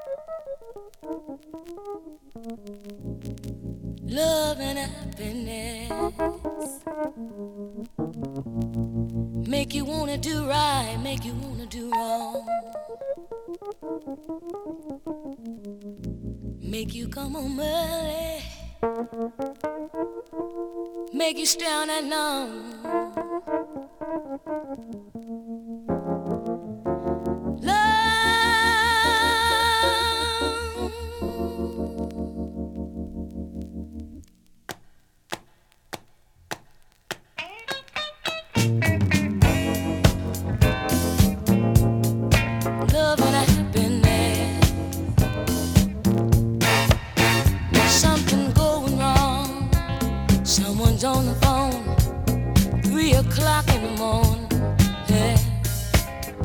Love and happiness make you wanna do right, make you wanna do wrong, make you come home early, make you stay out that long.